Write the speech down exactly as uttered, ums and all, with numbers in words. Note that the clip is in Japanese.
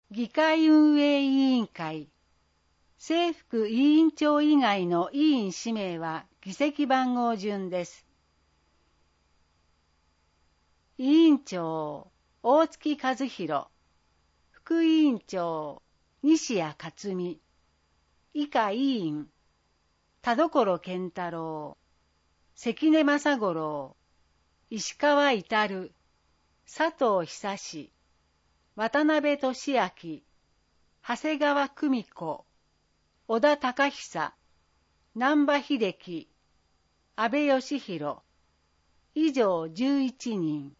議会運営委員会、正副委員長以外の委員氏名は議席番号順です。委員長、大月和弘、副委員長、西谷克美、以下委員、田所健太郎、関根正五郎、石川至、佐藤久志、渡辺俊明、長谷川久美子、小田隆久、難波秀樹、安倍義弘、以上じゅういちにん。